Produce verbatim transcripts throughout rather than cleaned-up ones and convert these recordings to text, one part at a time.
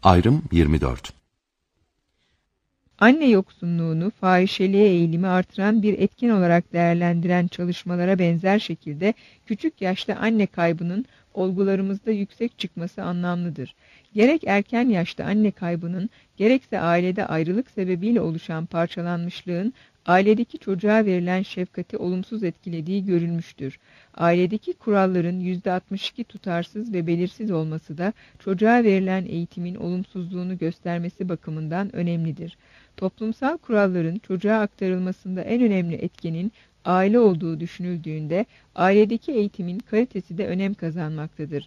Ayrım yirmi dört. Anne yoksunluğunu fahişeliğe eğilimi artıran bir etken olarak değerlendiren çalışmalara benzer şekilde küçük yaşta anne kaybının olgularımızda yüksek çıkması anlamlıdır. Gerek erken yaşta anne kaybının, gerekse ailede ayrılık sebebiyle oluşan parçalanmışlığın ailedeki çocuğa verilen şefkati olumsuz etkilediği görülmüştür. Ailedeki kuralların yüzde altmış iki tutarsız ve belirsiz olması da çocuğa verilen eğitimin olumsuzluğunu göstermesi bakımından önemlidir. Toplumsal kuralların çocuğa aktarılmasında en önemli etkenin aile olduğu düşünüldüğünde ailedeki eğitimin kalitesi de önem kazanmaktadır.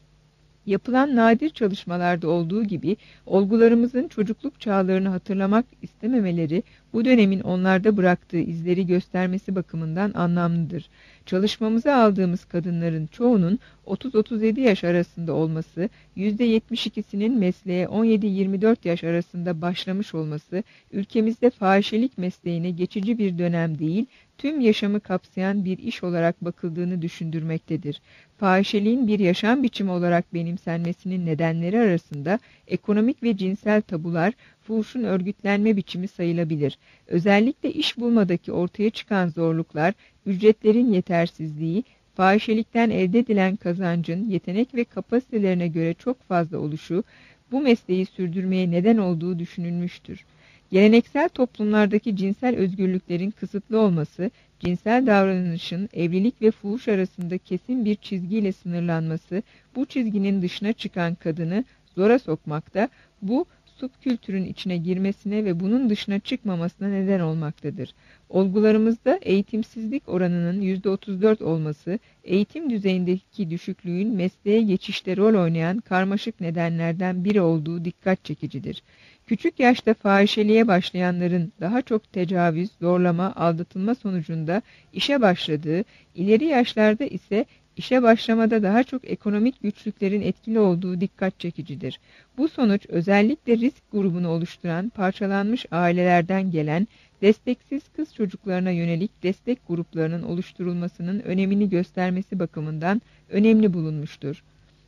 Yapılan nadir çalışmalarda olduğu gibi olgularımızın çocukluk çağlarını hatırlamak istememeleri bu dönemin onlarda bıraktığı izleri göstermesi bakımından anlamlıdır. Çalışmamıza aldığımız kadınların çoğunun otuz otuz yedi yaş arasında olması, yüzde yetmiş ikisinin mesleğe on yedi yirmi dört yaş arasında başlamış olması, ülkemizde fahişelik mesleğine geçici bir dönem değil, tüm yaşamı kapsayan bir iş olarak bakıldığını düşündürmektedir. Fahişeliğin bir yaşam biçimi olarak benimsenmesinin nedenleri arasında ekonomik ve cinsel tabular, fuhuşun örgütlenme biçimi sayılabilir. Özellikle iş bulmadaki ortaya çıkan zorluklar, ücretlerin yetersizliği, fahişelikten elde edilen kazancın yetenek ve kapasitelerine göre çok fazla oluşu, bu mesleği sürdürmeye neden olduğu düşünülmüştür. Geleneksel toplumlardaki cinsel özgürlüklerin kısıtlı olması, cinsel davranışın evlilik ve fuhuş arasında kesin bir çizgiyle sınırlanması, bu çizginin dışına çıkan kadını zora sokmakta, bu subkültürün içine girmesine ve bunun dışına çıkmamasına neden olmaktadır. Olgularımızda eğitimsizlik oranının yüzde otuz dört olması, eğitim düzeyindeki düşüklüğün mesleğe geçişte rol oynayan karmaşık nedenlerden biri olduğu dikkat çekicidir. Küçük yaşta fahişeliğe başlayanların daha çok tecavüz, zorlama, aldatılma sonucunda işe başladığı, ileri yaşlarda ise işe başlamada daha çok ekonomik güçlüklerin etkili olduğu dikkat çekicidir. Bu sonuç özellikle risk grubunu oluşturan parçalanmış ailelerden gelen desteksiz kız çocuklarına yönelik destek gruplarının oluşturulmasının önemini göstermesi bakımından önemli bulunmuştur.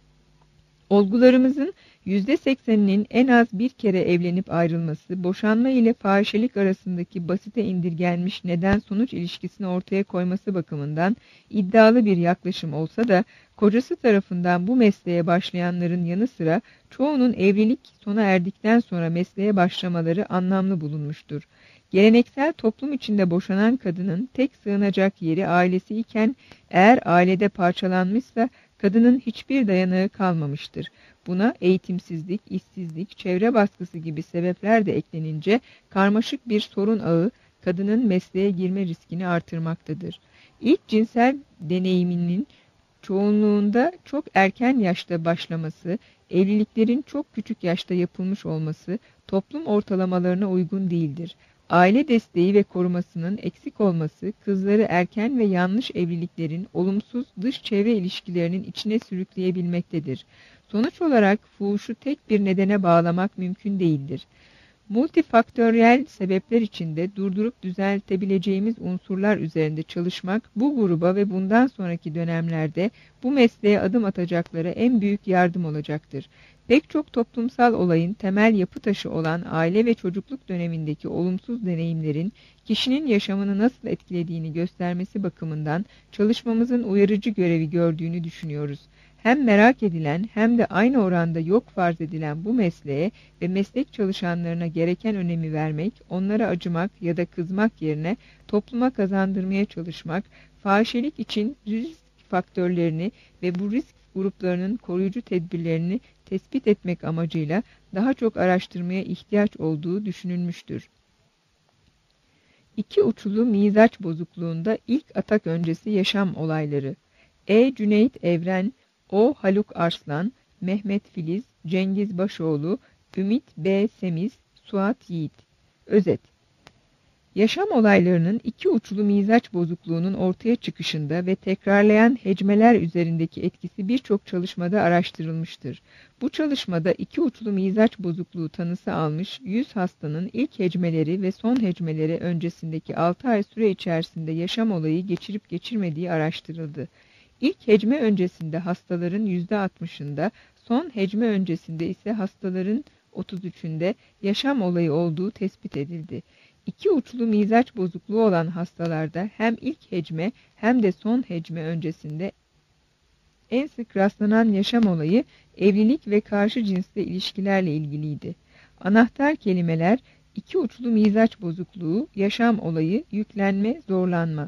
Olgularımızın yüzde sekseninin en az bir kere evlenip ayrılması, boşanma ile fahişelik arasındaki basite indirgenmiş neden-sonuç ilişkisini ortaya koyması bakımından iddialı bir yaklaşım olsa da, kocası tarafından bu mesleğe başlayanların yanı sıra çoğunun evlilik sona erdikten sonra mesleğe başlamaları anlamlı bulunmuştur. Geleneksel toplum içinde boşanan kadının tek sığınacak yeri ailesi iken, eğer ailede parçalanmışsa, kadının hiçbir dayanağı kalmamıştır. Buna eğitimsizlik, işsizlik, çevre baskısı gibi sebepler de eklenince karmaşık bir sorun ağı kadının mesleğe girme riskini artırmaktadır. İlk cinsel deneyiminin çoğunluğunda çok erken yaşta başlaması, evliliklerin çok küçük yaşta yapılmış olması toplum ortalamalarına uygun değildir. Aile desteği ve korumasının eksik olması, kızları erken ve yanlış evliliklerin olumsuz dış çevre ilişkilerinin içine sürükleyebilmektedir. Sonuç olarak fuhuşu tek bir nedene bağlamak mümkün değildir. Multifaktöriyel sebepler içinde durdurup düzeltebileceğimiz unsurlar üzerinde çalışmak, bu gruba ve bundan sonraki dönemlerde bu mesleğe adım atacaklara en büyük yardım olacaktır. Pek çok toplumsal olayın temel yapı taşı olan aile ve çocukluk dönemindeki olumsuz deneyimlerin kişinin yaşamını nasıl etkilediğini göstermesi bakımından çalışmamızın uyarıcı görevi gördüğünü düşünüyoruz. Hem merak edilen hem de aynı oranda yok farz edilen bu mesleğe ve meslek çalışanlarına gereken önemi vermek, onlara acımak ya da kızmak yerine topluma kazandırmaya çalışmak, fahişelik için risk faktörlerini ve bu risk gruplarının koruyucu tedbirlerini tespit etmek amacıyla daha çok araştırmaya ihtiyaç olduğu düşünülmüştür. İki uçlu mizaç bozukluğunda ilk atak öncesi yaşam olayları. E. Cüneyt Evren, O. Haluk Arslan, Mehmet Filiz, Cengiz Başoğlu, Ümit B. Semiz, Suat Yiğit. Özet. Yaşam olaylarının iki uçlu mizaç bozukluğunun ortaya çıkışında ve tekrarlayan hecmeler üzerindeki etkisi birçok çalışmada araştırılmıştır. Bu çalışmada iki uçlu mizaç bozukluğu tanısı almış yüz hastanın ilk hecmeleri ve son hecmeleri öncesindeki altı ay süre içerisinde yaşam olayı geçirip geçirmediği araştırıldı. İlk hecme öncesinde hastaların yüzde altmışında, Son hecme öncesinde ise hastaların otuz üçünde yaşam olayı olduğu tespit edildi. İki uçlu mizaç bozukluğu olan hastalarda hem ilk hecme hem de son hecme öncesinde en sık rastlanan yaşam olayı evlilik ve karşı cinsle ilişkilerle ilgiliydi. Anahtar kelimeler iki uçlu mizaç bozukluğu, yaşam olayı, yüklenme, zorlanma.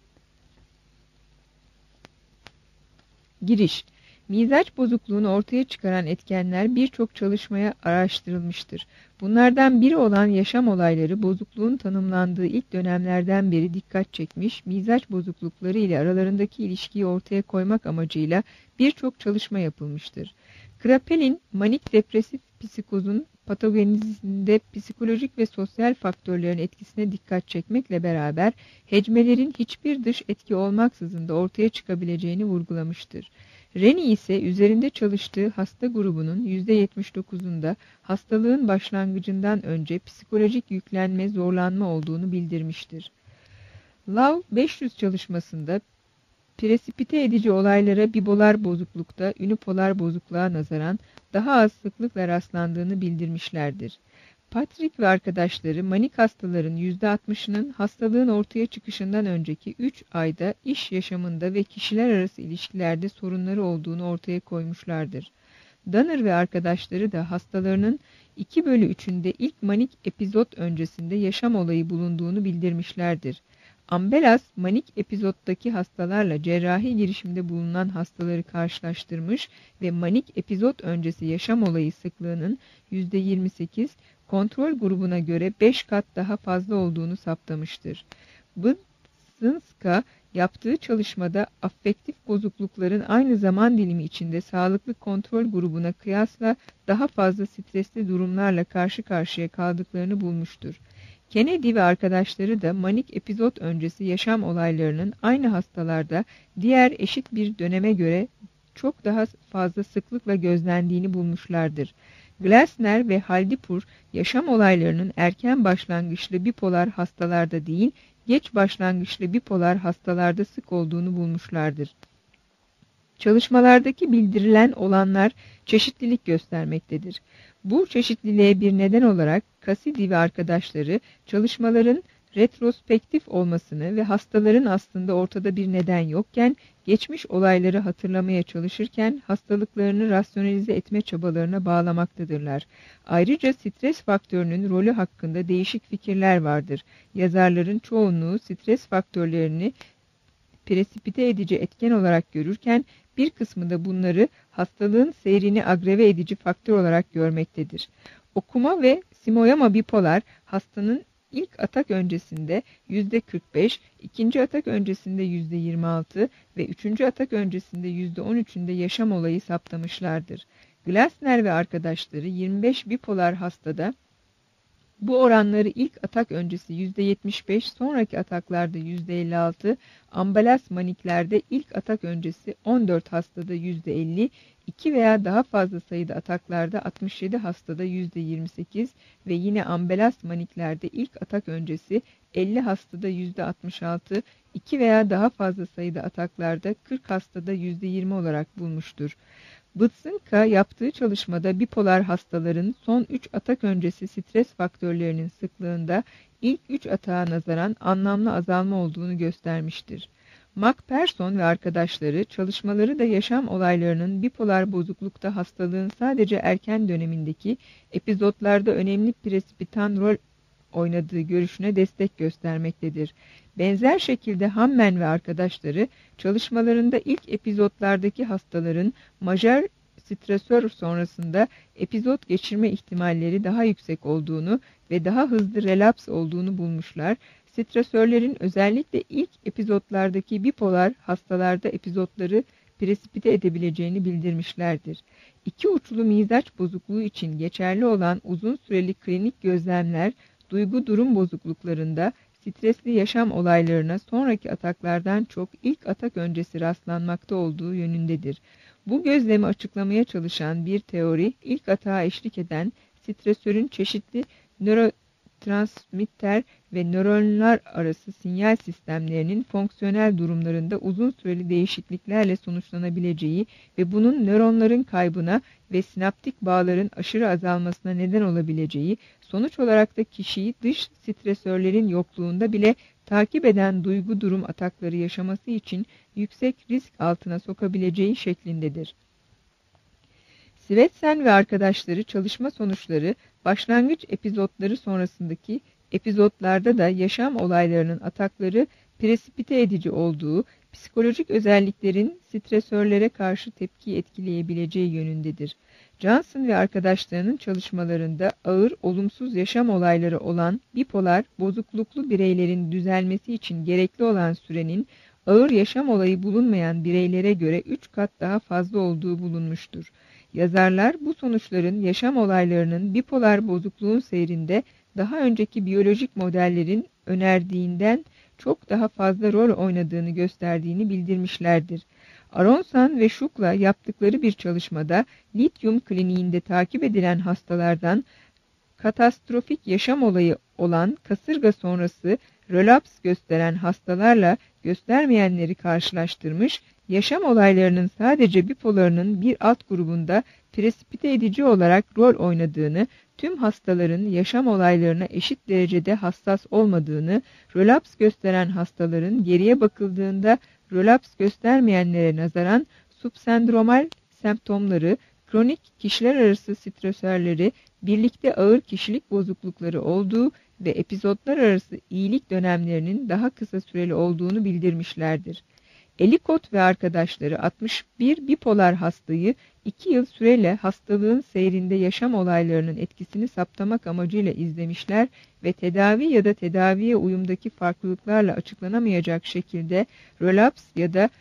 Giriş. Mizaç bozukluğunu ortaya çıkaran etkenler birçok çalışmaya araştırılmıştır. Bunlardan biri olan yaşam olayları bozukluğun tanımlandığı ilk dönemlerden beri dikkat çekmiş, mizaç bozuklukları ile aralarındaki ilişkiyi ortaya koymak amacıyla birçok çalışma yapılmıştır. Kraepelin manik depresif psikozun patogenezinde psikolojik ve sosyal faktörlerin etkisine dikkat çekmekle beraber hecmelerin hiçbir dış etki olmaksızın da ortaya çıkabileceğini vurgulamıştır. Reni ise üzerinde çalıştığı hasta grubunun yüzde yetmiş dokuzunda hastalığın başlangıcından önce psikolojik yüklenme, zorlanma olduğunu bildirmiştir. Love beş yüz çalışmasında presipite edici olaylara bipolar bozuklukta unipolar bozukluğa nazaran daha az sıklıkla rastlandığını bildirmişlerdir. Patrick ve arkadaşları manik hastaların yüzde altmışının hastalığın ortaya çıkışından önceki üç ayda iş yaşamında ve kişiler arası ilişkilerde sorunları olduğunu ortaya koymuşlardır. Danner ve arkadaşları da hastalarının iki bölü üçünde ilk manik epizot öncesinde yaşam olayı bulunduğunu bildirmişlerdir. Ambelas, manik epizottaki hastalarla cerrahi girişimde bulunan hastaları karşılaştırmış ve manik epizot öncesi yaşam olayı sıklığının yüzde yirmi sekiz, kontrol grubuna göre beş kat daha fazla olduğunu saptamıştır. Bzynska yaptığı çalışmada affektif bozuklukların aynı zaman dilimi içinde sağlıklı kontrol grubuna kıyasla daha fazla stresli durumlarla karşı karşıya kaldıklarını bulmuştur. Kennedy ve arkadaşları da manik epizot öncesi yaşam olaylarının aynı hastalarda diğer eşit bir döneme göre çok daha fazla sıklıkla gözlendiğini bulmuşlardır. Glasner ve Haldipur, yaşam olaylarının erken başlangıçlı bipolar hastalarda değil, geç başlangıçlı bipolar hastalarda sık olduğunu bulmuşlardır. Çalışmalardaki bildirilen olanlar çeşitlilik göstermektedir. Bu çeşitliliğe bir neden olarak Cassidy ve arkadaşları çalışmaların retrospektif olmasını ve hastaların aslında ortada bir neden yokken geçmiş olayları hatırlamaya çalışırken hastalıklarını rasyonalize etme çabalarına bağlamaktadırlar. Ayrıca stres faktörünün rolü hakkında değişik fikirler vardır. Yazarların çoğunluğu stres faktörlerini presipite edici etken olarak görürken bir kısmı da bunları hastalığın seyrini agrave edici faktör olarak görmektedir. Okuma ve Simoyama bipolar hastanın ilk atak öncesinde yüzde kırk beş, ikinci atak öncesinde yüzde yirmi altı ve üçüncü atak öncesinde yüzde on üçünde yaşam olayı saptamışlardır. Glasner ve arkadaşları yirmi beş bipolar hastada bu oranları ilk atak öncesi yüzde yetmiş beş, sonraki ataklarda yüzde elli altı, ambelas maniklerde ilk atak öncesi on dört hastada yüzde elli, iki veya daha fazla sayıda ataklarda altmış yedi hastada yüzde yirmi sekiz ve yine ambelas maniklerde ilk atak öncesi elli hastada yüzde altmış altı, iki veya daha fazla sayıda ataklarda kırk hastada yüzde yirmi olarak bulmuştur. Bzynska yaptığı çalışmada bipolar hastaların son üç atak öncesi stres faktörlerinin sıklığında ilk üç atağa nazaran anlamlı azalma olduğunu göstermiştir. McPherson ve arkadaşları çalışmaları da yaşam olaylarının bipolar bozuklukta hastalığın sadece erken dönemindeki epizotlarda önemli presipitan rol oynadığı görüşüne destek göstermektedir. Benzer şekilde Hammen ve arkadaşları çalışmalarında ilk epizotlardaki hastaların majör stresör sonrasında epizot geçirme ihtimalleri daha yüksek olduğunu ve daha hızlı relaps olduğunu bulmuşlar. Stresörlerin özellikle ilk epizotlardaki bipolar hastalarda epizotları presipite edebileceğini bildirmişlerdir. İki uçlu mizaç bozukluğu için geçerli olan uzun süreli klinik gözlemler, duygu durum bozukluklarında stresli yaşam olaylarına sonraki ataklardan çok ilk atak öncesi rastlanmakta olduğu yönündedir. Bu gözlemi açıklamaya çalışan bir teori, ilk atağa eşlik eden stresörün çeşitli nöro transmitter ve nöronlar arası sinyal sistemlerinin fonksiyonel durumlarında uzun süreli değişikliklerle sonuçlanabileceği ve bunun nöronların kaybına ve sinaptik bağların aşırı azalmasına neden olabileceği, sonuç olarak da kişiyi dış stresörlerin yokluğunda bile takip eden duygu durum atakları yaşaması için yüksek risk altına sokabileceği şeklindedir. Svetsen ve arkadaşları çalışma sonuçları, başlangıç epizotları sonrasındaki epizotlarda da yaşam olaylarının atakları presipite edici olduğu, psikolojik özelliklerin stresörlere karşı tepki etkileyebileceği yönündedir. Johnson ve arkadaşlarının çalışmalarında ağır, olumsuz yaşam olayları olan bipolar, bozukluklu bireylerin düzelmesi için gerekli olan sürenin, ağır yaşam olayı bulunmayan bireylere göre üç kat daha fazla olduğu bulunmuştur. Yazarlar bu sonuçların yaşam olaylarının bipolar bozukluğun seyrinde daha önceki biyolojik modellerin önerdiğinden çok daha fazla rol oynadığını gösterdiğini bildirmişlerdir. Aronson ve Shook'la yaptıkları bir çalışmada lityum kliniğinde takip edilen hastalardan katastrofik yaşam olayı olan kasırga sonrası relaps gösteren hastalarla göstermeyenleri karşılaştırmış, yaşam olaylarının sadece bipolarının bir alt grubunda presipite edici olarak rol oynadığını, tüm hastaların yaşam olaylarına eşit derecede hassas olmadığını, relaps gösteren hastaların geriye bakıldığında relaps göstermeyenlere nazaran subsendromal semptomları, kronik kişiler arası stresörleri, birlikte ağır kişilik bozuklukları olduğu ve epizotlar arası iyilik dönemlerinin daha kısa süreli olduğunu bildirmişlerdir. Ellicott ve arkadaşları altmış bir bipolar hastayı iki yıl süreyle hastalığın seyrinde yaşam olaylarının etkisini saptamak amacıyla izlemişler ve tedavi ya da tedaviye uyumdaki farklılıklarla açıklanamayacak şekilde relaps ya da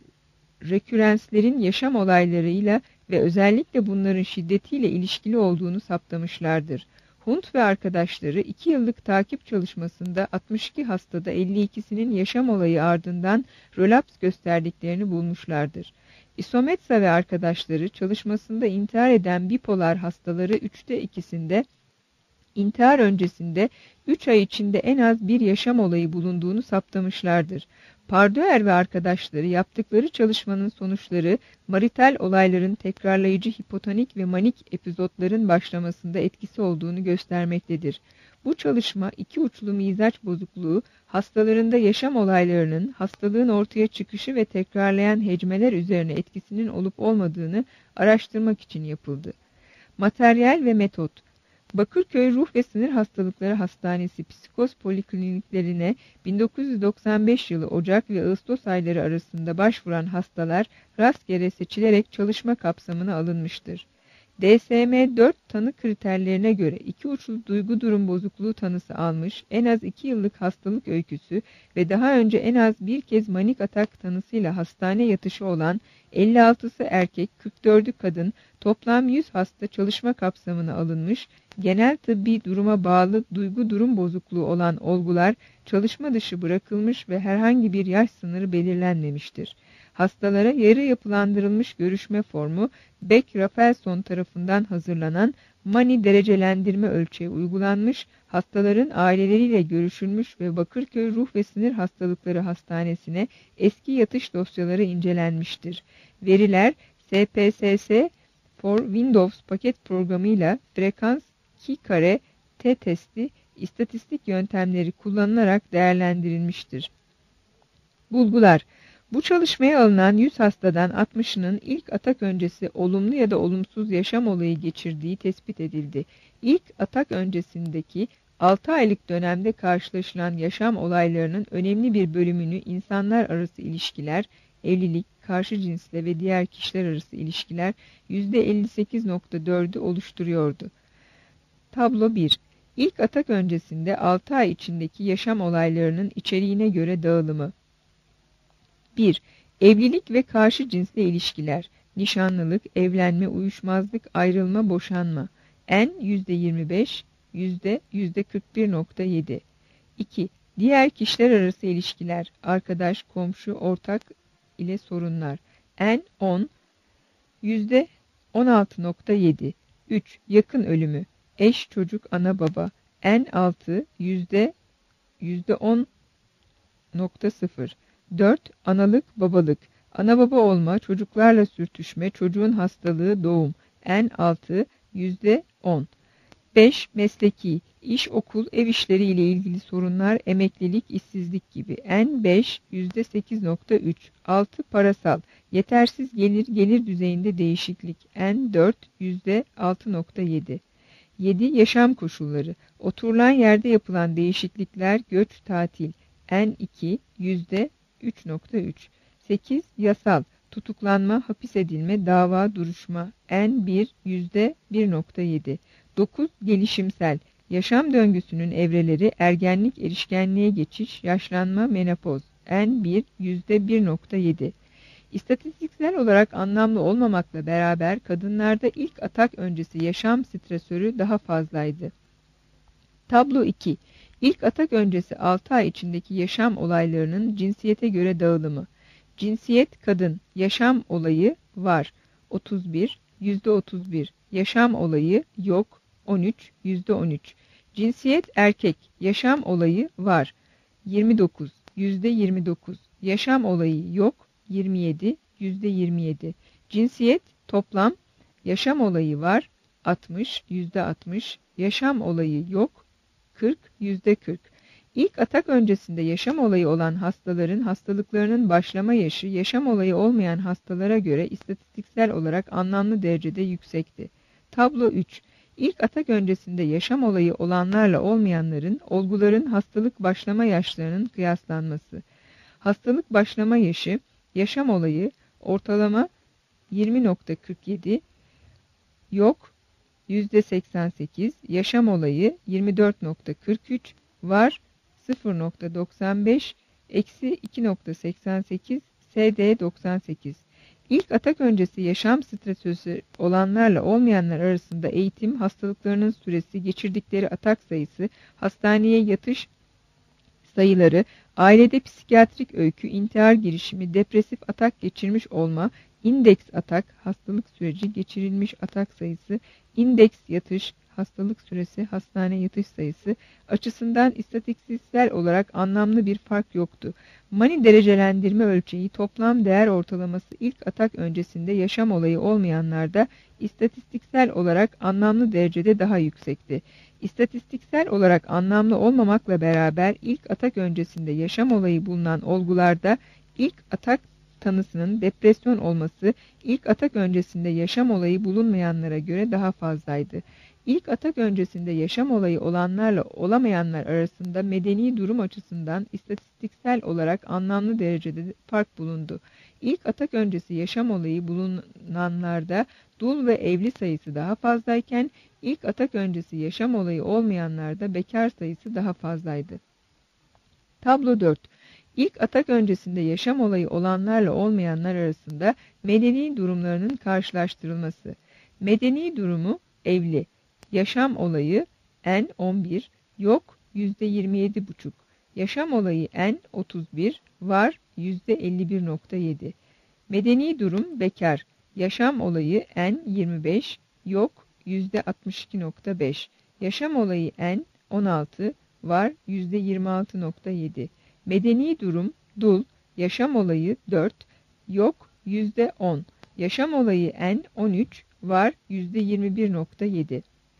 rekürenslerin yaşam olaylarıyla ve özellikle bunların şiddetiyle ilişkili olduğunu saptamışlardır. Hunt ve arkadaşları iki yıllık takip çalışmasında altmış iki hastada elli ikisinin yaşam olayı ardından relaps gösterdiklerini bulmuşlardır. Isometsa ve arkadaşları çalışmasında intihar eden bipolar hastaları üçte ikisinde intihar öncesinde üç ay içinde en az bir yaşam olayı bulunduğunu saptamışlardır. Parduer ve arkadaşları yaptıkları çalışmanın sonuçları marital olayların tekrarlayıcı hipotonik ve manik epizotların başlamasında etkisi olduğunu göstermektedir. Bu çalışma iki uçlu mizaç bozukluğu hastalarında yaşam olaylarının hastalığın ortaya çıkışı ve tekrarlayan hecmeler üzerine etkisinin olup olmadığını araştırmak için yapıldı. Materyal ve metot. Bakırköy Ruh ve Sinir Hastalıkları Hastanesi Psikoz Polikliniklerine bin dokuz yüz doksan beş yılı Ocak ve Ağustos ayları arasında başvuran hastalar rastgele seçilerek çalışma kapsamına alınmıştır. D S M dört tanı kriterlerine göre iki uçlu duygu durum bozukluğu tanısı almış, en az iki yıllık hastalık öyküsü ve daha önce en az bir kez manik atak tanısıyla hastane yatışı olan elli altısı erkek, kırk dördü kadın, toplam yüz hasta çalışma kapsamına alınmış, genel tıbbi duruma bağlı duygu durum bozukluğu olan olgular çalışma dışı bırakılmış ve herhangi bir yaş sınırı belirlenmemiştir. Hastalara yarı yapılandırılmış görüşme formu, Beck-Rafelson tarafından hazırlanan Mani derecelendirme ölçeği uygulanmış, hastaların aileleriyle görüşülmüş ve Bakırköy Ruh ve Sinir Hastalıkları Hastanesi'ne eski yatış dosyaları incelenmiştir. Veriler S P S S for Windows paket programıyla frekans iki kare t-testi istatistik yöntemleri kullanılarak değerlendirilmiştir. Bulgular. Bu çalışmaya alınan yüz hastadan altmışının ilk atak öncesi olumlu ya da olumsuz yaşam olayı geçirdiği tespit edildi. İlk atak öncesindeki altı aylık dönemde karşılaşılan yaşam olaylarının önemli bir bölümünü insanlar arası ilişkiler, evlilik, karşı cinsle ve diğer kişiler arası ilişkiler yüzde elli sekiz nokta dördü oluşturuyordu. Tablo bir. İlk atak öncesinde altı ay içindeki yaşam olaylarının içeriğine göre dağılımı. bir. Evlilik ve karşı cinsle ilişkiler, nişanlılık, evlenme, uyuşmazlık, ayrılma, boşanma. N yüzde yirmi beş, yüzde kırk bir nokta yedi. iki. Diğer kişiler arası ilişkiler, arkadaş, komşu, ortak ile sorunlar. N on, yüzde on altı nokta yedi. üç. Yakın ölümü, eş, çocuk, ana, baba. N altı yüzde yüzde on nokta sıfır. dört. Analık, babalık. Ana baba olma, çocuklarla sürtüşme, çocuğun hastalığı, doğum. N altı yüzde on. beş. Mesleki, iş, okul, ev işleri ile ilgili sorunlar, emeklilik, işsizlik gibi. N beş yüzde sekiz nokta üç. altı. Parasal, yetersiz gelir, gelir düzeyinde değişiklik. N dört yüzde altı nokta yedi. yedi. Yaşam koşulları, oturulan yerde yapılan değişiklikler, göç, tatil. N iki yüzde üç nokta üç. sekiz. Yasal, tutuklanma, hapis edilme, dava, duruşma. N bir yüzde bir nokta yedi. dokuz. Gelişimsel, yaşam döngüsünün evreleri, ergenlik, erişkinliğe geçiş, yaşlanma, menopoz. N bir yüzde bir nokta yedi. İstatistiksel olarak anlamlı olmamakla beraber kadınlarda ilk atak öncesi yaşam stresörü daha fazlaydı. Tablo iki. İlk atak öncesi altı ay içindeki yaşam olaylarının cinsiyete göre dağılımı. Cinsiyet kadın, yaşam olayı var. otuz bir, yüzde otuz bir. Yaşam olayı yok. on üç, yüzde on üç. Cinsiyet erkek, yaşam olayı var. yirmi dokuz, yüzde yirmi dokuz. Yaşam olayı yok. yirmi yedi, yüzde yirmi yedi. Cinsiyet toplam, yaşam olayı var. altmış, yüzde altmış. Yaşam olayı yok. kırk, yüzde kırk. İlk atak öncesinde yaşam olayı olan hastaların hastalıklarının başlama yaşı yaşam olayı olmayan hastalara göre istatistiksel olarak anlamlı derecede yüksekti. Tablo üç. İlk atak öncesinde yaşam olayı olanlarla olmayanların olguların hastalık başlama yaşlarının kıyaslanması. Hastalık başlama yaşı, yaşam olayı ortalama yirmi nokta kırk yedi, yok yüzde seksen sekiz, yaşam olayı yirmi dört nokta kırk üç, var sıfır nokta doksan beş, eksi iki nokta seksen sekiz, S D doksan sekiz. İlk atak öncesi yaşam stresi olanlarla olmayanlar arasında eğitim, hastalıklarının süresi, geçirdikleri atak sayısı, hastaneye yatış sayıları, ailede psikiyatrik öykü, intihar girişimi, depresif atak geçirmiş olma, indeks atak, hastalık süreci, geçirilmiş atak sayısı, indeks yatış, hastalık süresi, hastane yatış sayısı açısından istatistiksel olarak anlamlı bir fark yoktu. Mani derecelendirme ölçeği toplam değer ortalaması ilk atak öncesinde yaşam olayı olmayanlarda istatistiksel olarak anlamlı derecede daha yüksekti. İstatistiksel olarak anlamlı olmamakla beraber ilk atak öncesinde yaşam olayı bulunan olgularda ilk atak tanısının depresyon olması ilk atak öncesinde yaşam olayı bulunmayanlara göre daha fazlaydı. İlk atak öncesinde yaşam olayı olanlarla olamayanlar arasında medeni durum açısından istatistiksel olarak anlamlı derecede fark bulundu. İlk atak öncesi yaşam olayı bulunanlarda dul ve evli sayısı daha fazlayken ilk atak öncesi yaşam olayı olmayanlarda bekar sayısı daha fazlaydı. Tablo dört. İlk atak öncesinde yaşam olayı olanlarla olmayanlar arasında medeni durumlarının karşılaştırılması. Medeni durumu evli. Yaşam olayı N on bir, yok yüzde yirmi yedi buçuk. Yaşam olayı N otuz bir, var yüzde elli bir nokta yedi. Medeni durum bekar. Yaşam olayı N yirmi beş, yok yüzde altmış iki nokta beş. Yaşam olayı N on altı, var yüzde yirmi altı nokta yedi. Medeni durum dul. Yaşam olayı dört, yok yüzde on. Yaşam olayı N on üç, var yüzde yirmi bir nokta yedi.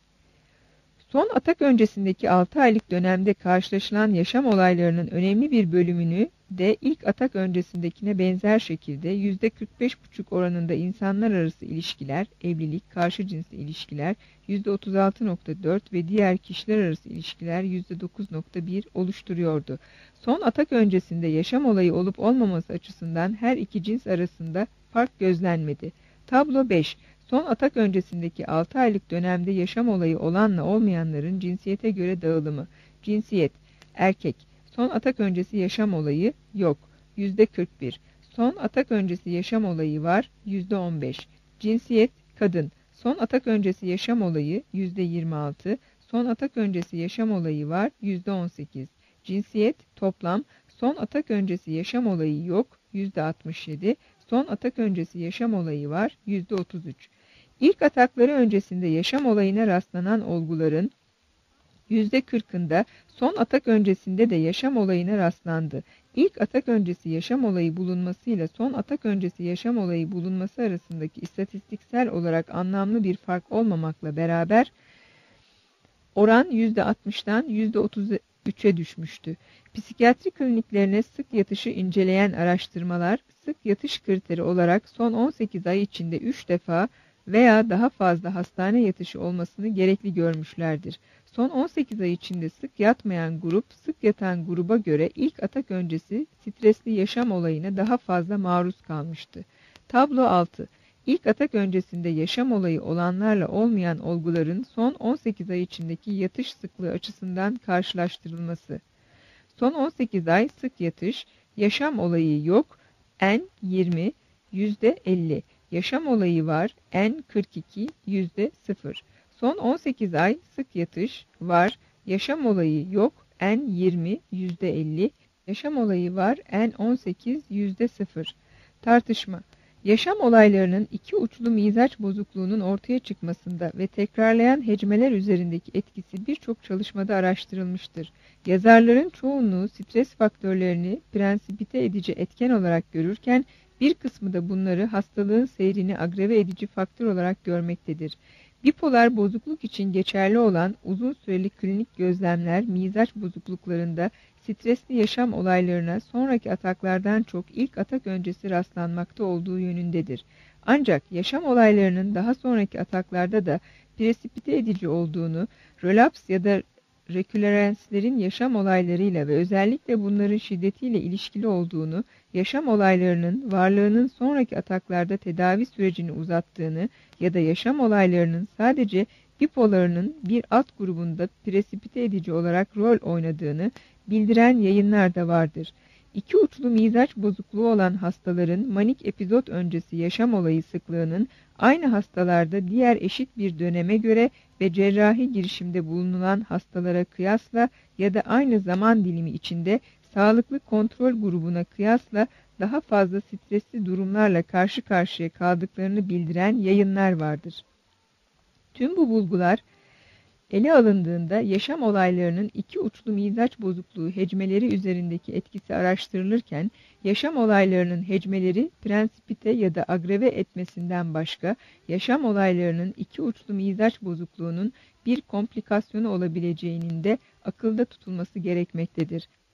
Son atak öncesindeki altı aylık dönemde karşılaşılan yaşam olaylarının önemli bir bölümünü de ilk atak öncesindekine benzer şekilde yüzde kırk beş buçuk oranında insanlar arası ilişkiler, evlilik, karşı cinsli ilişkiler yüzde otuz altı nokta dört ve diğer kişiler arası ilişkiler yüzde dokuz nokta bir oluşturuyordu. Son atak öncesinde yaşam olayı olup olmaması açısından her iki cins arasında fark gözlenmedi. Tablo beş. Son atak öncesindeki altı aylık dönemde yaşam olayı olanla olmayanların cinsiyete göre dağılımı. Cinsiyet erkek. Son atak öncesi yaşam olayı yok. yüzde kırk bir. Son atak öncesi yaşam olayı var. yüzde on beş. Cinsiyet kadın. Son atak öncesi yaşam olayı yüzde yirmi altı. Son atak öncesi yaşam olayı var. yüzde on sekiz. Cinsiyet toplam. Son atak öncesi yaşam olayı yok. yüzde altmış yedi. Son atak öncesi yaşam olayı var. yüzde otuz üç. İlk atakları öncesinde yaşam olayına rastlanan olguların yüzde kırkında son atak öncesinde de yaşam olayına rastlandı. İlk atak öncesi yaşam olayı bulunmasıyla son atak öncesi yaşam olayı bulunması arasındaki istatistiksel olarak anlamlı bir fark olmamakla beraber oran yüzde altmıştan yüzde otuz üçe düşmüştü. Psikiyatri kliniklerine sık yatışı inceleyen araştırmalar, sık yatış kriteri olarak son on sekiz ay içinde üç defa veya daha fazla hastane yatışı olmasını gerekli görmüşlerdir. Son on sekiz ay içinde sık yatmayan grup, sık yatan gruba göre ilk atak öncesi stresli yaşam olayına daha fazla maruz kalmıştı. Tablo altı. İlk atak öncesinde yaşam olayı olanlarla olmayan olguların son on sekiz ay içindeki yatış sıklığı açısından karşılaştırılması. Son on sekiz ay sık yatış, yaşam olayı yok, N yirmi, yüzde elli. Yaşam olayı var, N kırk iki, yüzde sıfır. Son on sekiz ay sık yatış var, yaşam olayı yok, N yirmi, yüzde elli. Yaşam olayı var, N on sekiz, yüzde sıfır. Tartışma. Yaşam olaylarının iki uçlu mizaç bozukluğunun ortaya çıkmasında ve tekrarlayan hecmeler üzerindeki etkisi birçok çalışmada araştırılmıştır. Yazarların çoğunluğu stres faktörlerini prensipite edici etken olarak görürken, bir kısmı da bunları hastalığın seyrini agrave edici faktör olarak görmektedir. Bipolar bozukluk için geçerli olan uzun süreli klinik gözlemler mizaç bozukluklarında stresli yaşam olaylarına sonraki ataklardan çok ilk atak öncesi rastlanmakta olduğu yönündedir. Ancak yaşam olaylarının daha sonraki ataklarda da presipite edici olduğunu, relaps ya da reküleranslerin yaşam olaylarıyla ve özellikle bunların şiddetiyle ilişkili olduğunu, yaşam olaylarının varlığının sonraki ataklarda tedavi sürecini uzattığını ya da yaşam olaylarının sadece bipolarının bir alt grubunda presipite edici olarak rol oynadığını bildiren yayınlar da vardır. İki uçlu mizaç bozukluğu olan hastaların manik epizod öncesi yaşam olayı sıklığının aynı hastalarda diğer eşit bir döneme göre ve cerrahi girişimde bulunan hastalara kıyasla ya da aynı zaman dilimi içinde sağlıklı kontrol grubuna kıyasla daha fazla stresli durumlarla karşı karşıya kaldıklarını bildiren yayınlar vardır. Tüm bu bulgular ele alındığında yaşam olaylarının iki uçlu mizaç bozukluğu hecmeleri üzerindeki etkisi araştırılırken, yaşam olaylarının hecmeleri prensipite ya da agrave etmesinden başka, yaşam olaylarının iki uçlu mizaç bozukluğunun bir komplikasyonu olabileceğinin de akılda tutulması gerekmektedir.